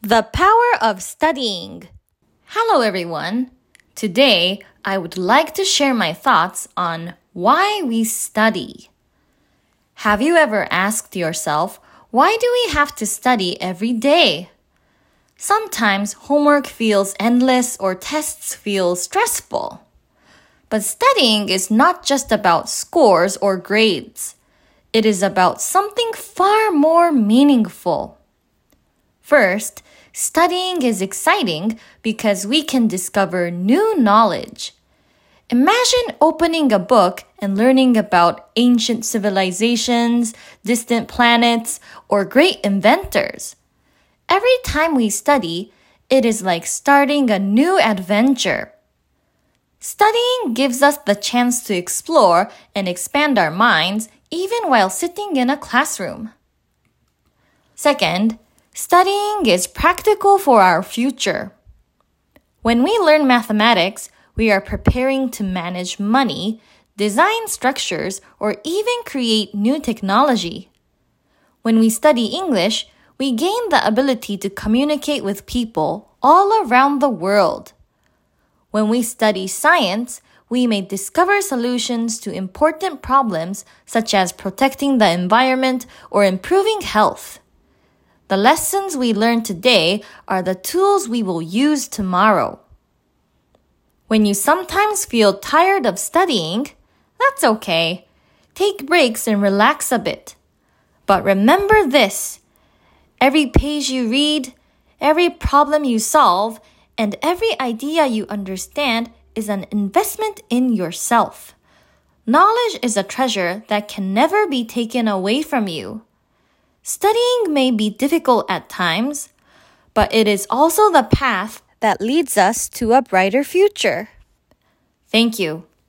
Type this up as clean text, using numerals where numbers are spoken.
The power of studying. Hello, everyone. Today, I would like to share my thoughts on why we study. Have you ever asked yourself, why do we have to study every day? Sometimes homework feels endless or tests feel stressful. But studying is not just about scores or grades. It is about something far more meaningful. First, studying is exciting because we can discover new knowledge. Imagine opening a book and learning about ancient civilizations, distant planets, or great inventors. Every time we study, it is like starting a new adventure. Studying gives us the chance to explore and expand our minds even while sitting in a classroom. Second, studying is practical for our future. When we learn mathematics, we are preparing to manage money, design structures, or even create new technology. When we study English, we gain the ability to communicate with people all around the world. When we study science, we may discover solutions to important problems such as protecting the environment or improving health. The lessons we learn today are the tools we will use tomorrow. When you sometimes feel tired of studying, that's okay. Take breaks and relax a bit. But remember this: every page you read, every problem you solve, and every idea you understand is an investment in yourself. Knowledge is a treasure that can never be taken away from you. Studying may be difficult at times, but it is also the path that leads us to a brighter future. Thank you.